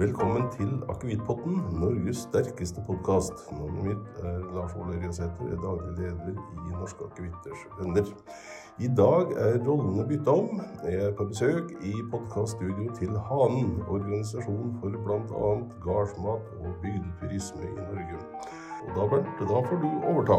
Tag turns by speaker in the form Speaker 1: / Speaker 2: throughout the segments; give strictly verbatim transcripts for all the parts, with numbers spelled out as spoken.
Speaker 1: Velkommen til Akevittpotten, Norges sterkeste podcast. Navnet mitt er Lars Ole Riasæter, jeg er daglig leder i Norske Akevitters Venner. I dag er rollene byttet om. Jeg er på besøk i podcaststudio til Hanen, organisasjon for blant annet gardsmat og bygdeturisme i Norge. Og da, Bernt, da får du overta.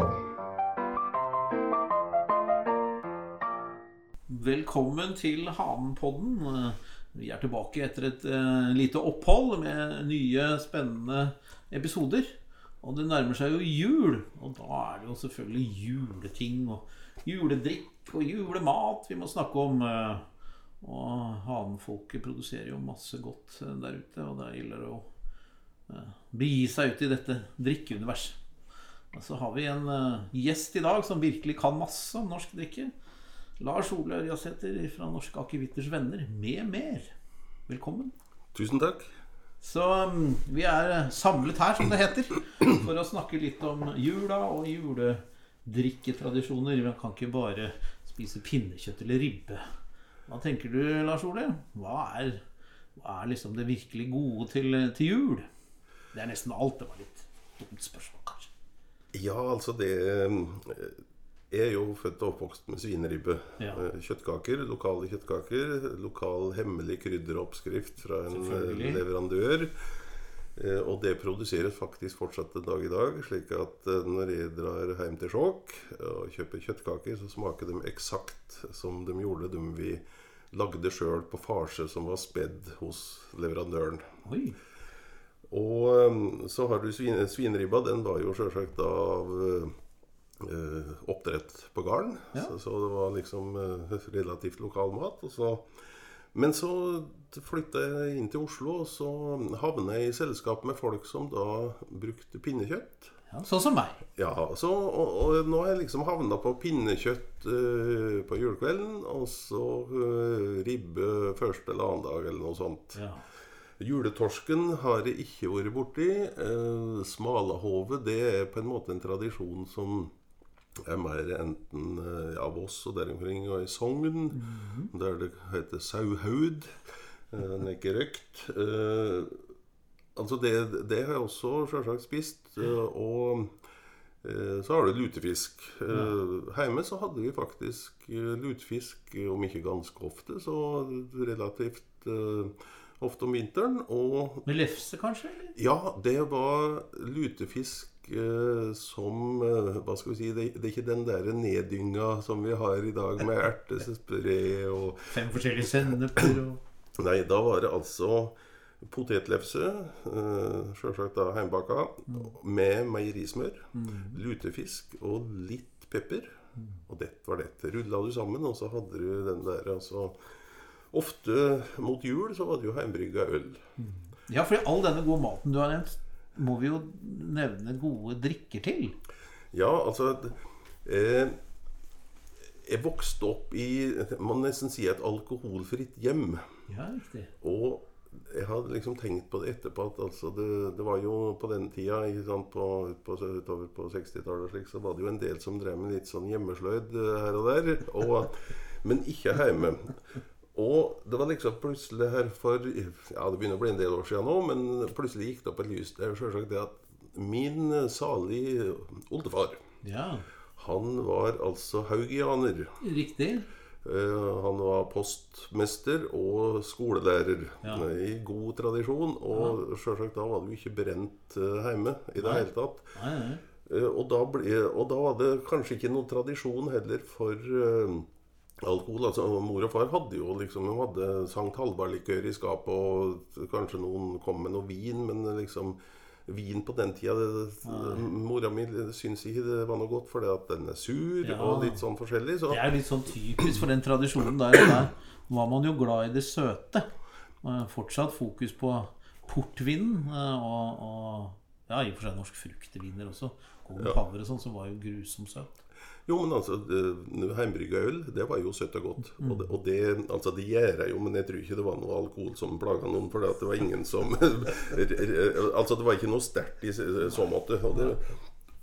Speaker 2: Velkommen til Hanenpodden. Vi er tilbake etter et uh, lite opphold med nye, spennende episoder. Og det nærmer seg jo jul, og da er det jo selvfølgelig juleting og juledrikk og julemat vi må snakke om. Og Hanenfolket produserer jo masse godt der ute, og det gjelder å uh, begi seg ut i dette drikkeuniverset. Og så har vi en uh, gjest i dag som virkelig kan masse om norsk drikke. Lars Ole Riasæter fra Norske Akevitters Venner med mer. Velkommen.
Speaker 1: Tusen takk.
Speaker 2: Så um, vi er samlet her, som det heter, for å snakke litt om jula og juledrikketradisjoner. Man kan ikke bare spise pinnekjøtt eller ribbe. Hva tenker du, Lars Ole? Hva er, hva er liksom det virkelig gode til, til jul? Det er nesten alt. Det var litt dumt spørsmål, kanskje.
Speaker 1: Ja, altså det... Jeg er jo født og oppvokst med svineribbe, ja. Kjøttkaker, lokale kjøttkaker, lokal hemmelig krydderoppskrift fra en leverandør, og det produseres faktisk fortsatt en dag i dag, slik at når jeg drar hjem til Skjåk og kjøper kjøttkaker, så smaker de eksakt som de gjorde de vi lagde selv på farse som var spedd hos leverandøren.
Speaker 2: Oi.
Speaker 1: Og så har du svin- svineribba, den var jo selvsagt av... Uh, oppdrett på garn, ja. så, så det var liksom uh, relativt lokal mat. Og så, men så flyttet jeg inn til Oslo, og så havnet jeg i selskap med folk som da brukte pinnekjøtt.
Speaker 2: Ja, sånn som meg.
Speaker 1: Ja, så, og, og nå har jeg liksom havnet på pinnekjøtt uh, på julekvelden, og så uh, ribbe første eller annen dag, eller noe sånt. Ja. Juletorsken har jeg ikke vært borti. Uh, Smalahove, det er på en måte en tradisjon som er mer enten ja, Voss og der omkring og i Sogn, mm-hmm. der det heter sauhaud. Den er ikke røkt. Uh, altså det, det har jeg også selvsagt spist. Uh, og uh, så har du lutefisk. Uh, hjemme så hadde vi faktisk uh, lutefisk, om ikke ganske ofte, så relativt uh, ofte om vinteren. Og,
Speaker 2: med lefse kanskje? Eller?
Speaker 1: Ja, det var lutefisk som, hva skal vi si, det, det er ikke den der neddynga som vi har i dag med ertespre og...
Speaker 2: Fem forskjellige senneper og...
Speaker 1: Nei, da var det altså potetlefse, selvsagt da heimbaka, mm. med meierismør, mm. lutefisk og litt pepper. Mm. Og det var det. Rullet du sammen, og så hadde du den der, altså... Ofte mot jul så var det jo heimbrygget øl.
Speaker 2: Mm. Ja, for all denne gode maten du har nevnt, må vi jo nevne gode drikker til.
Speaker 1: Ja, altså eh, jeg vokste opp i, man nesten si et alkoholfritt hjem.
Speaker 2: Ja, riktig.
Speaker 1: Og jeg hadde liksom tenkt på det etterpå at altså, det, det var jo på den tida, ikke sant, på, på, utover på sekstitallet slik, så var det jo en del som drev med litt sånn hjemmesløyd her og der, og, men ikke hjemme. Og det var liksom plutselig her for, ja det begynner å bli en del år siden nå, men plutselig gikk det opp et lys. Det er jo selvsagt det at min salig oldefar, ja. Han var altså haugianer.
Speaker 2: Riktig.
Speaker 1: Uh, han var postmester og skolelærer, ja. I god tradisjon, og ja. Selvsagt da var det jo ikke brent uh, hjemme i det nei. Hele tatt. Nei, nei. Uh, og, da ble, og da var det kanskje ikke noen tradisjon heller for... Uh, alkohol, altså mor og far hadde jo liksom, de hadde Sankt Halvard-likør i skapet, og kanskje noen kom med noe vin, men liksom vin på den tida, det, mora mi synes ikke det var noe godt, for det at den er sur, ja. Og litt sånn forskjellig. Så.
Speaker 2: Det er litt sånn typisk for den tradisjonen der, der var man jo glad i det søte. Fortsatt fokus på portvin, og, og ja, i og for seg norsk frukteviner også. Golden ja. Power og sånn, som var jo grusom søt.
Speaker 1: Jo, men altså, heimbrygget øl, det var jo søtt og godt. Mm. Og, det, og det, altså, det gjør jeg jo, men jeg tror ikke det var noe alkohol som plaget noen, for det var ingen som... altså, det var ikke noe sterkt i så måte. Og det,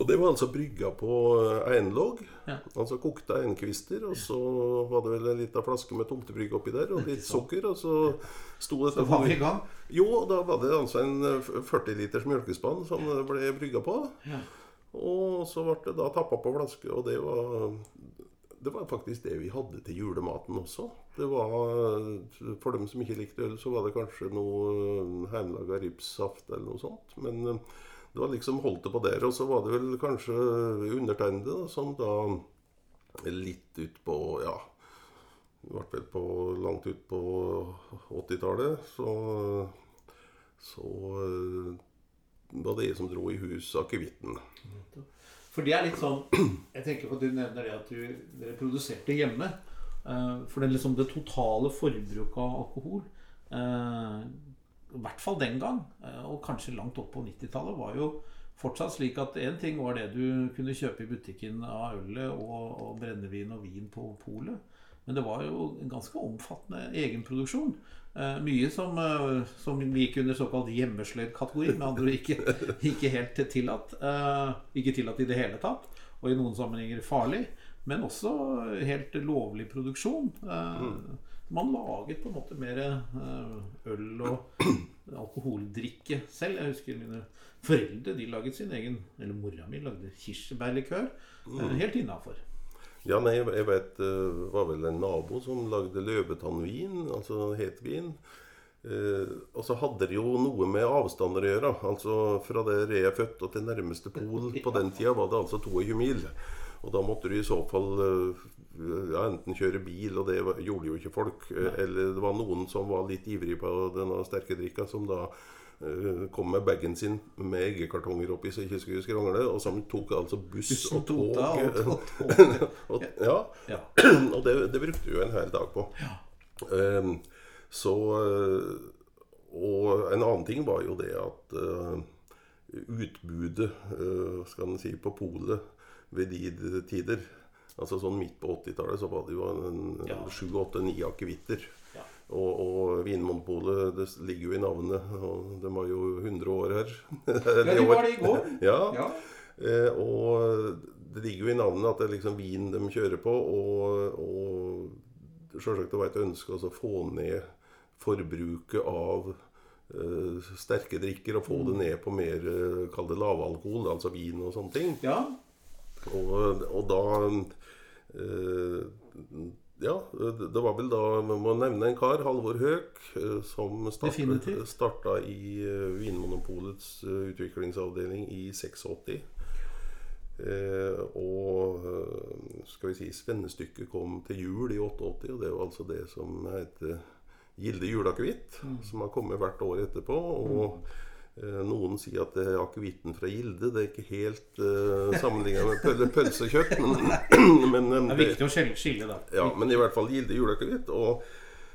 Speaker 1: Og det var altså brygga på einlogg,
Speaker 2: Ja.
Speaker 1: altså kokte einkvister, og så var det vel en liten flaske med tomtebrygg oppi der, og litt sukker, og så sto det...
Speaker 2: Så var vi i gang.
Speaker 1: Jo, da var det altså en førti liters mjølkespann som det ble brygga på,
Speaker 2: Ja.
Speaker 1: og så ble det da tappet på flaske, og det var... Det var faktisk det vi hadde til julematen også. Det var, for dem som ikke likte øl, så var det kanskje noe hjemmelaget ribssaft eller noe sånt. Men det var liksom holdt det på der. Og så var det vel kanskje undertegnede som da litt ut på, ja, det var vel på, langt ut på åttitallet, så, så var det jeg som dro i hus akevitten.
Speaker 2: For det er litt sånn, jeg tenker på at du nevner det at du, dere produserte hjemme, for det, er liksom det totale forbruket av alkohol, i hvert fall den gang, og kanskje langt opp på nittitallet, var jo fortsatt slik at en ting var det du kunne kjøpe i butikken av ølet og, og brennevin og vin på polet, men det var jo en ganske omfattende egenproduksjon. Uh, mye som, uh, som gikk under såkalt hjemmesløyd-kategori, med andre ord ikke, ikke helt tillatt, uh, ikke tillatt i det hele tatt, og i noen sammenhenger farlig, men også helt lovlig produksjon. Uh, man laget på en måte mer uh, øl og alkoholdrikke selv. Jeg husker mine foreldre, de laget sin egen, eller mora mi lagde kirsebærlikør, uh, helt innenfor.
Speaker 1: Ja, nei, jeg vet, det var vel en nabo som lagde løvetannvin, altså hetvin. Eh, og så hadde det jo noe med avstander å gjøre. Altså fra der jeg er født og til nærmeste pol på den tida var det altså tjueto mil. Og da måtte du i så fall ja, enten kjøre bil, og det gjorde jo ikke folk. Eller det var noen som var litt ivrig på denne sterke drikka, som da kom med baggen sin med eggekartonger oppi så ikke skulle skrangle, og som tok altså buss
Speaker 2: Bussen
Speaker 1: og tog.
Speaker 2: og tog.
Speaker 1: og, ja,
Speaker 2: Ja.
Speaker 1: og det, det brukte vi jo en hel dag på.
Speaker 2: Ja.
Speaker 1: Um, så, og en annen ting var jo det at uh, utbudet, uh, skal man si, på polet ved de tider, altså sånn midt på åttitallet, så var det jo en,
Speaker 2: Ja.
Speaker 1: sju, åtte, ni akevitter.
Speaker 2: Ja.
Speaker 1: Og, og Vinmonopolet, det ligger jo i navnet, og de var jo hundre år her.
Speaker 2: Ja, de var det i går.
Speaker 1: Ja,
Speaker 2: Ja.
Speaker 1: eh, og det ligger jo i navnet at det er liksom vin de kjører på, og, og selvsagt det var et ønske å få ned forbruket av eh, sterke drikker, og få det ned på mer, eh, kall det lavalkohol, altså vin og sånne ting.
Speaker 2: Ja.
Speaker 1: Og, og da... Eh, Ja, det var vel da, man må nevne en kar, Halvor Høek, som startet, startet i Vinmonopolets utviklingsavdeling i åttiseks. Eh, og skal vi si, spennestykket kom til jul i åttiåtte, og det var altså det som heter Gilde Julakvitt, mm. som har kommet hvert år etterpå, og eh, noen sier at det er akvitten fra Gilde, det er ikke helt eh, sammenlignet med pøl pølsekjøtt, men, men
Speaker 2: det er viktig å skille da.
Speaker 1: Ja, men i hvert fall Gilde Julakvitt, og,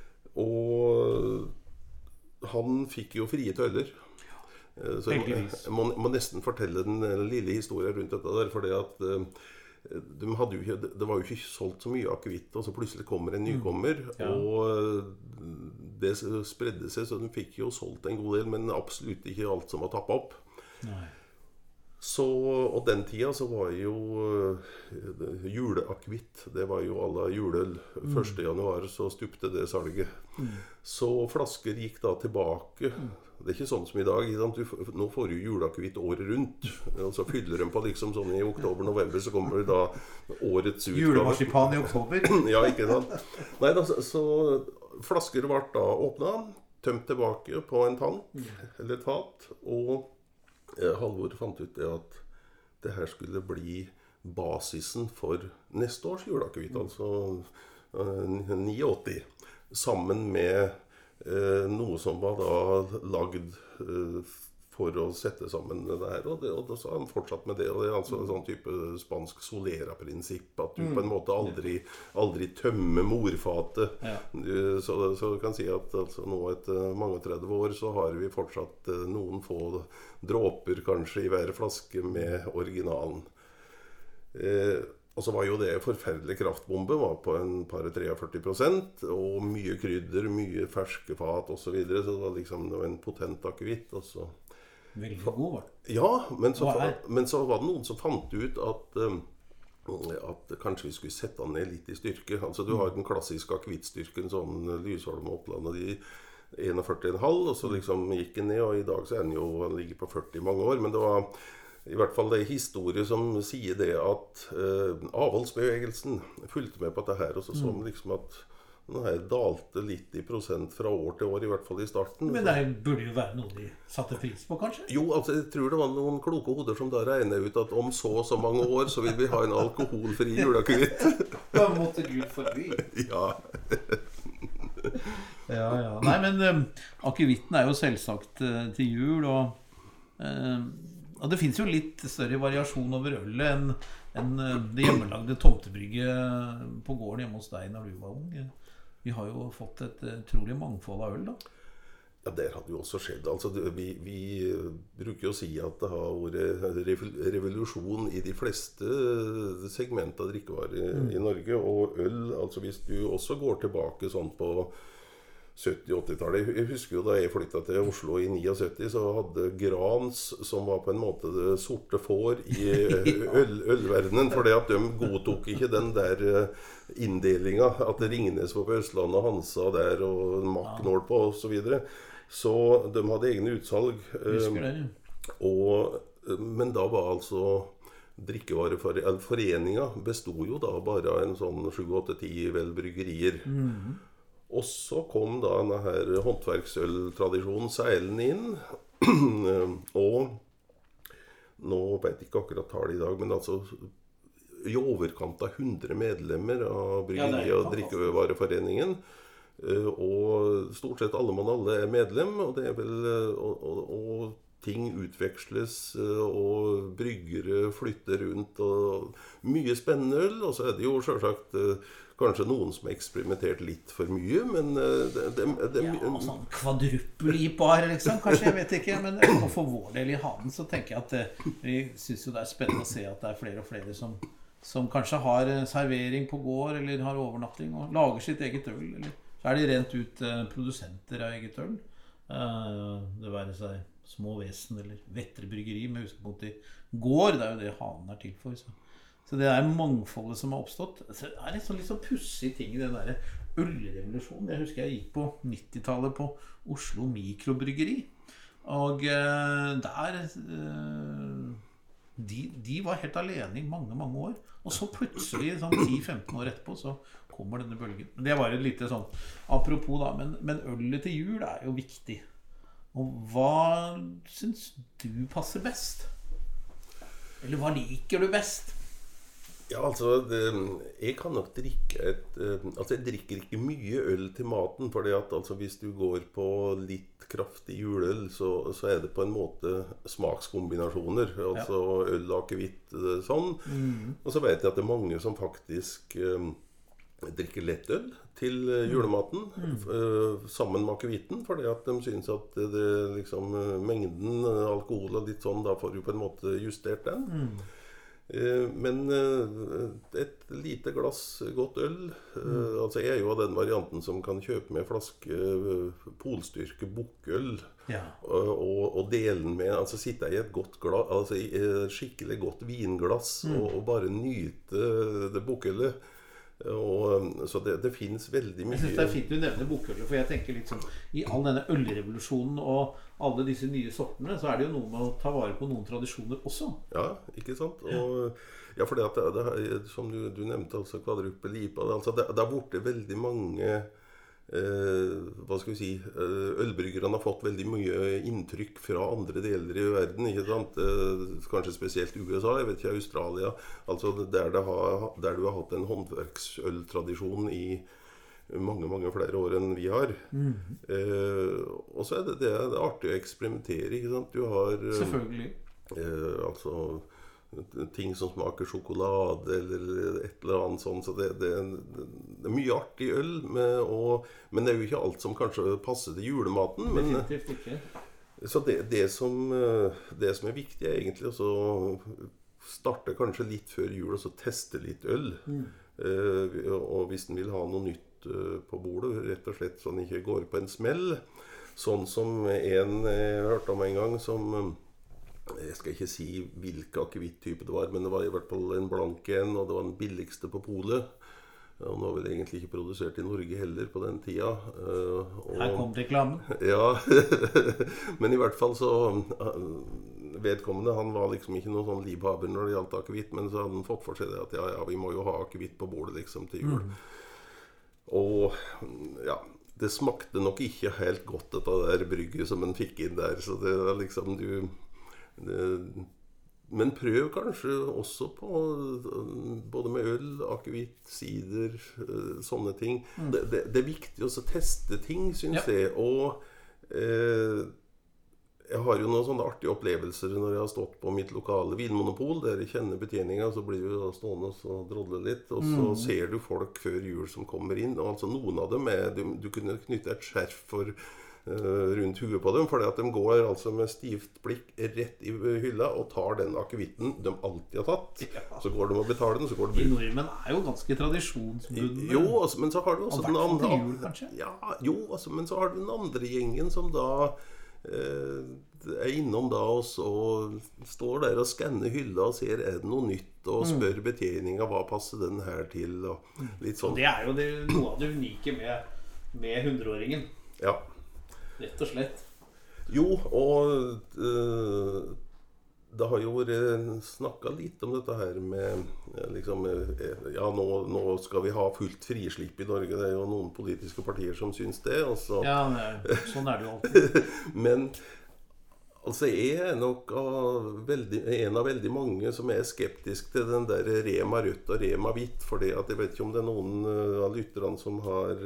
Speaker 1: og han fikk jo frie tøller. Så jeg, jeg må, må nesten fortelle den, den lille historien rundt dette der, fordi at de hadde jo ikke, det var jo ikke solgt så mye akevitt, og så plutselig kommer en nykommer, mm. ja. og det spredde seg, så de fikk jo solgt en god del, men absolutt ikke alt som var tappet opp.
Speaker 2: Nei.
Speaker 1: Så, og den tida så var jo uh, juleakvitt, det var jo alle juleøl.
Speaker 2: Mm.
Speaker 1: første januar så stupte det salget. Mm. Så flasker gikk da tilbake. Mm. Det er ikke sånn som i dag. Du, nå får du juleakvitt året rundt. Og så fyller de på liksom sånn i oktober-november, så kommer det da årets utgave.
Speaker 2: Julemarsipan i oktober.
Speaker 1: Ja, ikke sant. Nei, da, så, så flasker ble da åpnet, tømt tilbake på en tank, mm. eller fat, og Halvor fant ut det at det her skulle bli basisen for neste års juleakevitt, mm. altså uh, åttini, sammen med uh, noe som var da lagd uh, for å sette sammen det her, og, det, og så har han fortsatt med det, og det er altså en sånn type spansk solera-prinsipp, at du mm. på en måte aldri, aldri tømmer morfatet. Ja. Så, så du kan si at altså, nå etter mange tredve år så har vi fortsatt uh, noen få dråper kanskje i hver flaske med originalen. Eh, og så var jo det forferdelig kraftbombe, var på en par førti prosent, og mye krydder, mye ferske fat og så videre, så det var liksom det var en potent akevitt, og så
Speaker 2: Veldig god, var det?
Speaker 1: Ja, men så, men så var det noen som fant ut at, at kanskje vi skulle sette den ned litt i styrke. Altså du har den klassiske akevittstyrken, sånn Lysholm og Oppland, og de førtien komma fem, og så liksom gikk den ned, og i dag så er den jo, den ligger på førti mange år, men det var i hvert fall det historie som sier det at eh, avholdsbevegelsen fulgte med på dette her, og så sånn liksom at den her dalte litt i prosent fra år til år, i hvert fall i starten.
Speaker 2: Men det burde jo være noe de satte pris på, kanskje?
Speaker 1: Jo, altså jeg tror det var noen kloke hoder som da regnet ut at om så og så mange år så vil vi ha en alkoholfri juleakevitt.
Speaker 2: Da måtte Gud forby.
Speaker 1: Ja.
Speaker 2: Ja, ja. Nei, men um, akevitten er jo selvsagt uh, til jul, og, uh, og det finnes jo litt større variasjon over ølet enn en, uh, det hjemmelagde tomtebrygget på gården hjemme hos deg når du var ung. Vi har jo fått et utrolig mangfold av øl, da.
Speaker 1: Ja, det hadde jo også skjedd. Altså, vi, vi bruker jo å si at det har vært revolusjon i de fleste segmenter av drikkevarer mm. i Norge, og øl, altså hvis du også går tilbake sånn på sytti-åtti-tallet. Jeg husker jo da jeg flyttet til Oslo i syttini, så hadde Grans, som var på en måte det sorte får i øl, ølverdenen, fordi at de godtok ikke den der inndelinga, at det Ringnes var på Østlandet, Hansa der, og Mack Nordpå, og så videre. Så de hadde egne utsalg.
Speaker 2: Husker det,
Speaker 1: ja. Og, men da var altså drikkevareforeninga bestod jo da bare av en sånn sju åtte ti vel bryggerier.
Speaker 2: Mhm.
Speaker 1: Og så kom da denne her håndverksøltradisjonen seilen inn, og nå vet jeg ikke akkurat tallet i dag, men altså i overkant av hundre medlemmer av bryggeri- og drikkevareforeningen, og stort sett alle mann alle er medlem, og det er vel, og, og, og ting utveksles, og bryggere flytter rundt, og mye spennende øl, og så er det jo selvsagt kanskje noen som har eksperimentert litt for mye, men det, det, det,
Speaker 2: ja, sånn kvadruppel-ipar, liksom, kanskje, jeg vet ikke, men for vår del i Haden så tenker jeg at vi synes jo det er spennende å se at det er flere og flere som, som kanskje har servering på gård, eller har overnatting, og lager sitt eget øl, eller så er de rent ut produsenter av eget øl. Det være seg små vesen, eller Vettre bryggeri, med utgangspunkt i gård, det er jo det Haden er til for, så. Så det er mangfoldet som har oppstått. Så det er en sånn litt sånn pussig ting i den der ølrevolusjonen. Jeg husker jeg gikk på nittitallet på Oslo Mikrobryggeri. Og eh, der eh, de, de var helt alene i mange, mange år. Og så plutselig, sånn ti femten år etterpå, så kommer denne bølgen. Det var et lite sånn apropos da, men, men ølet til jul er jo viktig. Og hva synes du passer best? Eller hva liker du best?
Speaker 1: Ja, altså, det, jeg kan nok drikke et, altså jeg drikker ikke mye øl til maten, fordi at altså, hvis du går på litt kraftig juleøl, så, så er det på en måte smakskombinasjoner, altså ja. Øl, akevitt, sånn. Mm. Og så vet jeg at det er mange som faktisk um, drikker lett øl til julematen, mm. uh, sammen med akevitten, fordi at de synes at det, det liksom, mengden alkohol og litt sånn, da får du på en måte justert den. Mm. Men et lite glass godt øl, mm. altså jeg er jo av den varianten som kan kjøpe med flaske polstyrke bukkøl, ja. og, og dele den med, altså sitte i et godt glass, altså i et skikkelig godt vinglass, mm. og, og bare nyte det bukkølet. Og, så det, det finnes veldig mye.
Speaker 2: Jeg synes det er fint du nevner bukkølet, for jeg tenker litt sånn i all denne ølrevolusjonen og alle disse nye sortene, så er det jo noe med å ta vare på noen tradisjoner også.
Speaker 1: Ja, ikke sant? Og, ja, for det, at det, det, som du, du nevnte, altså kvadruppel I P A, altså det, det har vært veldig mange eh, hva skal vi si, ølbryggerne har fått veldig mye inntrykk fra andre deler i verden, ikke sant? Eh, kanskje spesielt U S A, jeg vet ikke, Australia, altså der, det har, der du har hatt en håndverksøltradisjon i mange, mange flere år enn vi har. Mm. Eh, og så er det, det er artig å eksperimentere, ikke sant? Du har eh,
Speaker 2: selvfølgelig
Speaker 1: eh, altså ting som smaker sjokolade eller et eller annet sånt, så det, det, det er mye artig øl med, og, men det er jo ikke alt som kanskje passer til julematen, men
Speaker 2: definitivt ikke.
Speaker 1: Så det, det, som, det som er viktig er egentlig å starte kanskje litt før jul og så teste litt øl, mm. eh, og hvis den vil ha noe nytt på bordet, rett og slett sånn ikke går på en smell, sånn som en jeg hørte om en gang, som jeg skal ikke si hvilken akevitt-type det var, men det var i hvert fall en blank en, og det var den billigste på polet. Og den var vel egentlig ikke produsert i Norge heller på den tida. Og,
Speaker 2: her kom reklamen.
Speaker 1: Ja, men i hvert fall så vedkommende, han var liksom ikke noen sånn livhaber når det gjaldt akevitt, men så hadde han fått for seg det at ja, ja, vi må jo ha akevitt på bordet liksom til jul. Mm. Og ja, det smakte nok ikke helt godt dette der brygget som han fikk inn der, så det var liksom du... Det, men prøv kanskje også på både med øl, akevitt, sider, sånne ting. Mm. Det, det, det er viktig også å teste ting, synes ja. jeg. Og eh, jeg har jo noen sånne artige opplevelser når jeg har stått på mitt lokale vinmonopol, der jeg kjenner betjeningen, så blir vi stående og drodle litt, og så mm. ser du folk før jul som kommer inn, og altså noen av dem er, du, du kunne knytte et skjerf for rundt huet på dem, fordi at de går altså med stivt blikk rett i hylla og tar den akevitten de alltid har tatt. Ja. Så går de og betaler den, så går de...
Speaker 2: De nordmenn er jo ganske tradisjonsbundne.
Speaker 1: Jo, altså, men så har du også den andre...
Speaker 2: Jul, kanskje?
Speaker 1: Ja, jo, altså, men så har du den andre gjengen som da eh, er innom da også, og står der og skanner hylla og ser er det noe nytt, og spør betjeningen hva passer den her til, og litt sånn.
Speaker 2: Og det er jo det, noe av det unike med, med hundreåringen.
Speaker 1: Ja.
Speaker 2: Rett og slett.
Speaker 1: Jo, og uh, det har jo snakket litt om dette her med liksom, ja, nå, nå skal vi ha fullt frislipp i Norge. Det er jo noen politiske partier som synes det. Altså.
Speaker 2: Ja, det, sånn er det jo alltid.
Speaker 1: Men altså, jeg er nok av veldig, en av veldig mange som er skeptisk til den der Rema rødt og Rema hvitt, fordi at jeg vet ikke om det er noen av lytterne som har...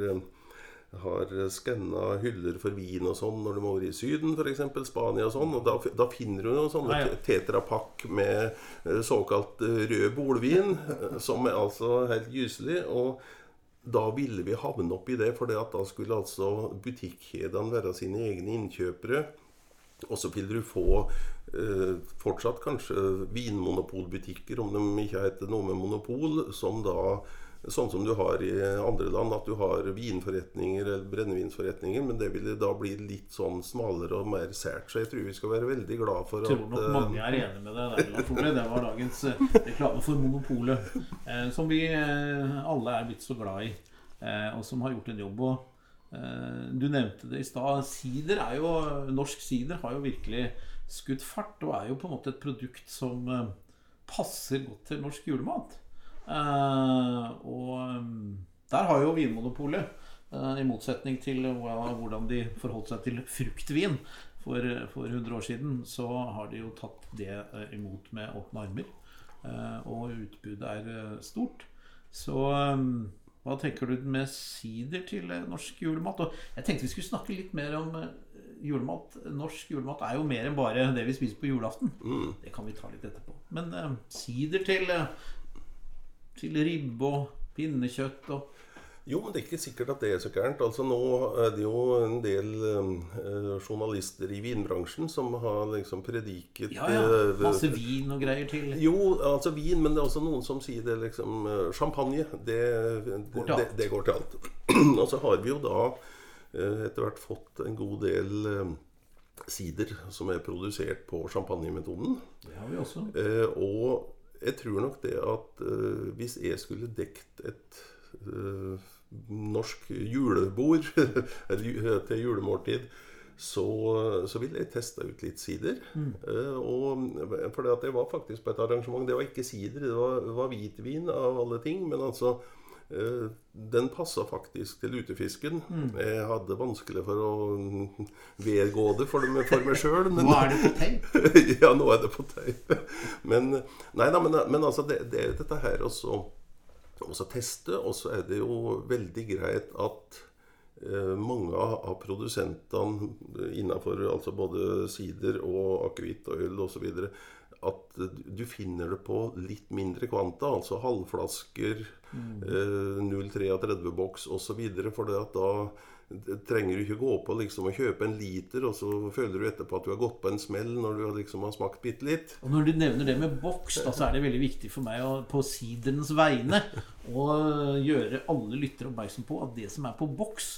Speaker 1: har skannet hyller for vin og sånn når de var i Syden, for eksempel Spania og sånn, og da, da finner du noen sånne ja, ja. tetrapakk med såkalt rød bolvin, som er altså helt gyselig, og da ville vi havne opp i det, for da skulle altså butikkjedene være sine egne innkjøpere, og så vil du få eh, fortsatt kanskje vinmonopolbutikker, om de ikke heter noe med monopol, som da sånn som du har i andre land, at du har vinforretninger eller brennevinsforretninger, men det ville da bli litt sånn smalere og mer sært, så jeg tror vi skal være veldig glad for at...
Speaker 2: Jeg tror nok mange er enige med det der, det var dagens reklame for monopolet, eh, som vi eh, alle er blitt så glad i, eh, og som har gjort en jobb, og eh, du nevnte det i sted, sider er jo, norsk sider har jo virkelig skutt fart, og er jo på en måte et produkt som eh, passer godt til norsk julemat. Uh, og um, der har jo Vinmonopolet uh, i motsetning til uh, hvordan de forholdt seg til fruktvin for, for hundre år siden, så har de jo tatt det uh, imot med åpne armer, uh, og utbudet er uh, stort. Så um, hva tenker du med sider til uh, norsk julemat? Og jeg tenkte vi skulle snakke litt mer om uh, julemat. Norsk julemat er jo mer enn bare det vi spiser på julaften. Mm. Det kan vi ta litt etterpå. Men uh, sider til uh, til ribbe og pinnekjøtt og...
Speaker 1: Jo, men det er ikke sikkert at det er så gærent. Altså, nå er det jo en del eh, journalister i vinbransjen som har liksom prediket...
Speaker 2: Ja, ja, masse vin og greier til.
Speaker 1: Jo, altså vin, men det er også noen som sier det liksom, champagne, det, det, det, det går til alt. Og så har vi jo da eh, etter hvert fått en god del eh, sider som er produsert på champagnemetoden.
Speaker 2: Det har vi også.
Speaker 1: Eh, og jeg tror nok det at uh, hvis jeg skulle dekt et uh, norsk julebord til julemåltid, så, så ville jeg teste ut litt sider. Mm. Uh, og, for det, at det var faktisk på et arrangement, det var ikke sider, det var, det var hvitvin av alle ting, men altså uh, den passet faktisk til utefisken. Mm. Jeg hadde vanskelig for å vedgå det for, det, for meg selv. Men,
Speaker 2: nå er det på teip?
Speaker 1: Ja, nå er det på teip. Men, nei, nei, men, men altså, det, det er dette her også, også teste, og så er det jo veldig greit at eh, mange av produsentene innenfor altså både sider og akevitt og øl og så videre, at du finner det på litt mindre kvanta, altså halvflasker, mm. eh, null komma tretti boks og så videre, for det at da trenger du ikke gå på liksom å kjøpe en liter, og så føler du etterpå at du har gått på en smell når du liksom har smakt bitte litt.
Speaker 2: Og når du nevner det med boks, da så er det veldig viktig for meg å, på siderens vegne å gjøre alle lyttere oppmerksom på at det som er på boks,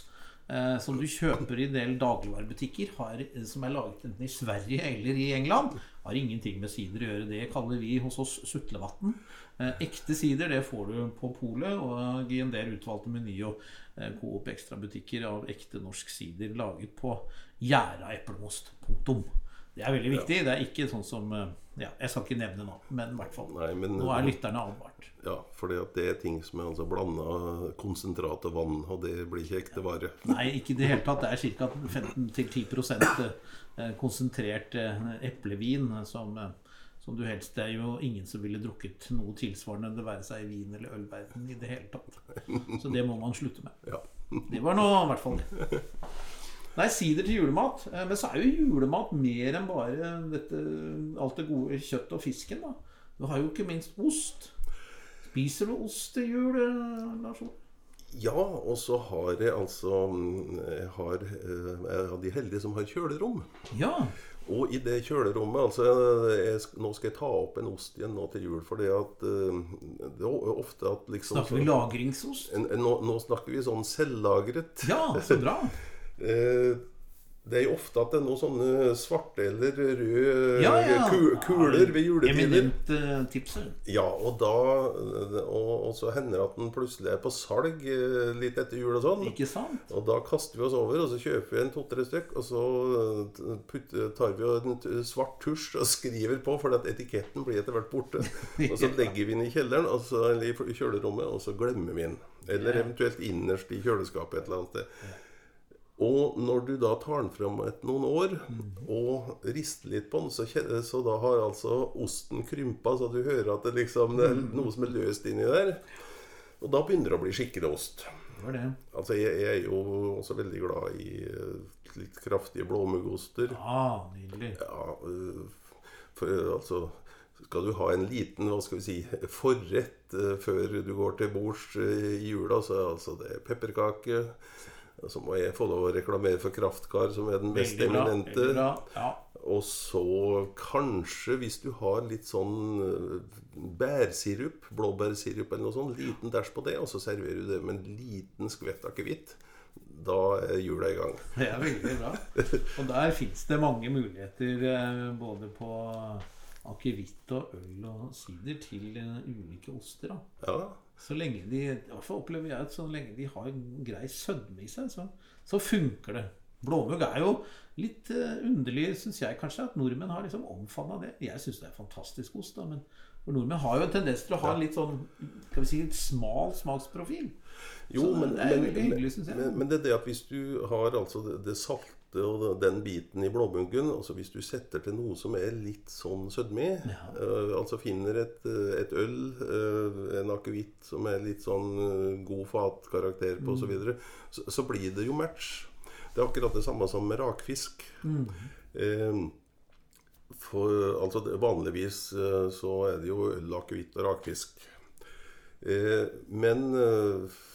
Speaker 2: eh, som du kjøper i en del dagligvarebutikker, har, som er laget enten i Sverige eller i England, har ingenting med sider å gjøre. Det kaller vi hos oss sutlevatten. Eh, ekte sider, det får du på polet, og i en del utvalgte Meny og eh, Coop Extra-butikker av ekte norsk sider laget på gjæra eplemost. Punktum. Det er veldig viktig. Ja. Det er ikke sånn som ja, jeg skal ikke nevne nå, men i hvert fall. Nei, men, nå er lytterne advart.
Speaker 1: Ja, for det er ting som er altså blandet konsentrat og vann, og det blir ikke ekte vare.
Speaker 2: Nei, ikke i det hele tatt. Det er ca. femten til ti prosent konsentrert eplevin, som, som du helst, det er jo ingen som ville drukket noe tilsvarende, det være seg i vin eller ølverden i det hele tatt. Så det må man slutte med.
Speaker 1: Ja.
Speaker 2: Det var nå i hvert fall det. Nei, sider til julemat. Men så er jo julemat mer enn bare dette, alt det gode kjøtt og fisken da. Du har jo ikke minst ost. Spiser du ost til jul, Lars?
Speaker 1: Ja, og så har jeg altså jeg har, jeg har de heldige som har kjølerom.
Speaker 2: Ja.
Speaker 1: Og i det kjølerommet, altså jeg, nå skal jeg ta opp en ost igjen nå til jul, fordi at det er ofte at liksom...
Speaker 2: Snakker vi lagringsost?
Speaker 1: Nå, nå snakker vi sånn selvlagret.
Speaker 2: Ja, så bra.
Speaker 1: Det er jo ofte at det er noen sånne svarte eller røde
Speaker 2: ja, ja.
Speaker 1: kuler ved juletider.
Speaker 2: Eminent uh, tipser.
Speaker 1: Ja, og da og, og så hender det at den plutselig er på salg litt etter jul og sånn.
Speaker 2: Ikke sant?
Speaker 1: Og da kaster vi oss over, og så kjøper vi en to-tre stykk, og så putter, tar vi en svart tusj og skriver på, for at etiketten blir etter hvert borte. Og så legger vi den i kjelleren, og så, eller i kjølerommet, og så glemmer vi den. Eller eventuelt innerst i kjøleskapet et eller annet sted. Og når du da tar den frem etter noen år og rister litt på den, så, så da har altså osten krympet, så du hører at det, liksom, det er noe som er løst inni der. Og da begynner det å bli skikkelig ost.
Speaker 2: Det var det.
Speaker 1: Altså jeg, jeg er jo også veldig glad i litt kraftige blåmuggoster.
Speaker 2: Ja, nydelig.
Speaker 1: Ja, for, altså skal du ha en liten, hva skal vi si, forrett før du går til bords i jula, så altså det er pepperkake. Så må jeg få lov å reklamere for Kraftkar, som er den mest eminente.
Speaker 2: Ja.
Speaker 1: Og så kanskje, hvis du har litt sånn bærsirup, blåbærsirup eller noe sånt, liten dash på det, og så serverer du det med en liten skvett akevitt. Da er jula i gang.
Speaker 2: Det er veldig bra. Og der finnes det mange muligheter, både på akevitt og øl og sider, til ulike oster. Da.
Speaker 1: Ja.
Speaker 2: Så lenge de, i hvert fall opplever jeg at så lenge de har en grei sødme i seg, så, så funker det. Blåmugg er jo litt uh, underlig, synes jeg kanskje, at nordmenn har liksom omfavnet det. Jeg synes det er fantastisk ost, da, men for nordmenn har jo en tendens til å ha litt sånn, skal vi si, litt smal smaksprofil.
Speaker 1: Jo,
Speaker 2: så
Speaker 1: men,
Speaker 2: det er
Speaker 1: men,
Speaker 2: veldig hyggelig, synes jeg.
Speaker 1: Men, men det er det at hvis du har altså det, det salte og den biten i blåmuggen, altså hvis du setter til noe som er litt sånn sødme, ja. uh, altså finner et, et øl, uh, en akevitt som er litt sånn uh, god fatkarakter på, mm. og så videre, så, så blir det jo match. Det er akkurat det samme som med rakfisk. Mm. Uh, for altså vanligvis uh, så er det jo øl, akevitt og rakfisk. Uh, men uh,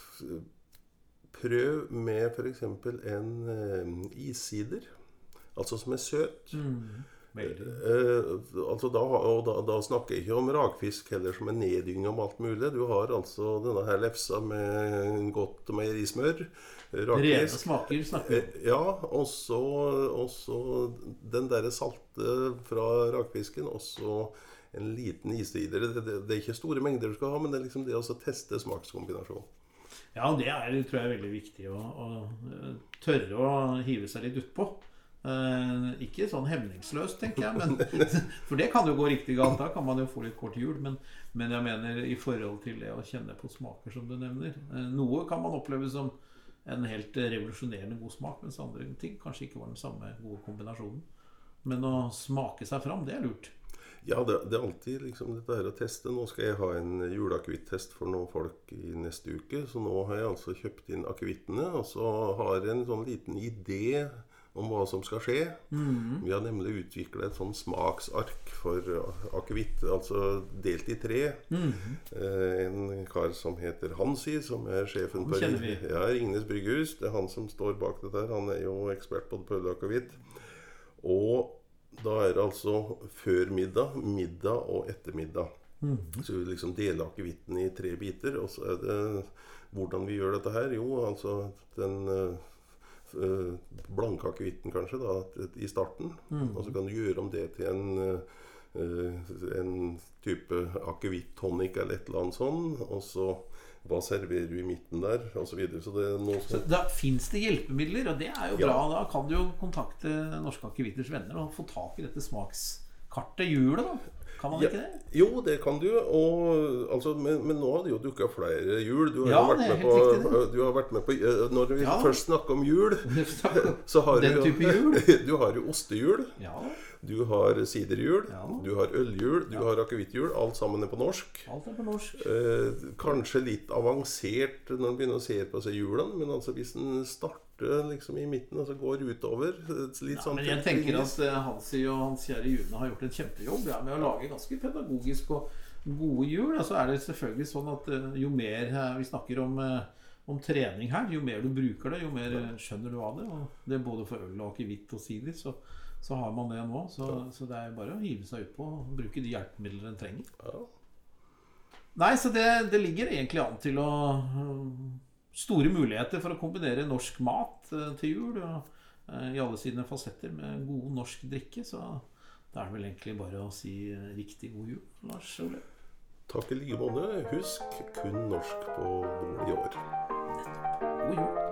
Speaker 1: prøv med for eksempel en uh, issider, altså som er søt. Mm, uh, altså da, og da, da snakker jeg ikke om rakfisk heller som er neddynget om alt mulig. Du har altså denne her lefsa med godt meierismør.
Speaker 2: Rene smaker snakker vi.
Speaker 1: Uh, ja, og så, og så den der salte fra rakfisken, og så en liten issider. Det, det, det er ikke store mengder du skal ha, men det er liksom det å teste smakskombinasjonen.
Speaker 2: Ja, det er, tror jeg er veldig viktig å, å tørre å hive seg litt ut på. Eh, ikke sånn hemningsløst, tenker jeg, men, for det kan jo gå riktig galt, da kan man jo få litt kort jul, men, men jeg mener i forhold til det å kjenne på smaker som du nevner. Eh, noe kan man oppleve som en helt revolusjonerende god smak, mens andre ting kanskje ikke var den samme gode kombinasjonen. Men å smake seg fram, det er lurt.
Speaker 1: Ja, det, det er alltid liksom dette her å teste. Nå skal jeg ha en juleakevitt-test for noen folk i neste uke, så nå har jeg altså kjøpt inn akevittene, og så har jeg en sånn liten idé om hva som skal skje. Mm-hmm. Vi har nemlig utviklet et sånn smaksark for akevitt, altså delt i tre. Mm-hmm. Eh, en kar som heter Hansi, som er sjefen på ja, Ringnes Brygghus. Det er han som står bak dette her. Han er jo ekspert på øl og akevitt. Og da er det altså før middag, middag og ettermiddag. Mm. Så vi liksom deler akevitten i tre biter, og så er det hvordan vi gjør dette her. Jo, altså den uh, uh, blanke akevitten kanskje da, i starten. Mm. Og så kan du gjøre om det til en, uh, en type akevitt-tonic eller et eller annet sånn. Og så hva serverer du i midten der, og så videre. Så, det er noe som...
Speaker 2: så da finnes det hjelpemidler, og det er jo bra. Ja. Da kan du jo kontakte Norske Akevitters venner og få tak i dette smakskartet hjulet da. Kan man
Speaker 1: ja,
Speaker 2: ikke det?
Speaker 1: Jo, det kan du. Og, altså, men, men nå har det jo dukket flere hjul. Du har,
Speaker 2: ja,
Speaker 1: vært med på, du har vært med på når vi ja. først snakker om hjul, så har
Speaker 2: den
Speaker 1: du,
Speaker 2: type hjul.
Speaker 1: Du har jo ostehjul.
Speaker 2: Ja.
Speaker 1: Du har siderhjul, ja. Du har ølhjul, du
Speaker 2: ja.
Speaker 1: har akevitthjul. Alt sammen er på norsk.
Speaker 2: Alt er på norsk.
Speaker 1: Eh, kanskje litt avansert når man begynner å se på seg hjulene, men altså hvis den starter liksom i midten og så går utover litt
Speaker 2: ja,
Speaker 1: sånn.
Speaker 2: Men jeg tenker at uh, Hansi og Hans Kjære June har gjort en kjempejobb ja, med å lage ganske pedagogisk og gode hjul. Og så er det selvfølgelig sånn at uh, jo mer uh, vi snakker om, uh, om trening her, jo mer du bruker det, jo mer uh, skjønner du av det. Og det er både for øl og akevitt og sider, så, så har man det nå. Så, ja. Så det er bare å hive seg ut på og bruke de hjelpemidler en trenger. Ja. Nei, så det, det ligger egentlig an til å uh, store muligheter for å kombinere norsk mat uh, til jul og, uh, i alle sine fasetter med god norsk drikke, så da er det vel egentlig bare å si uh, riktig god jul, Lars Ole.
Speaker 1: Takk i like måte. Husk kun norsk på bordet i år.
Speaker 2: Nettopp. God jul.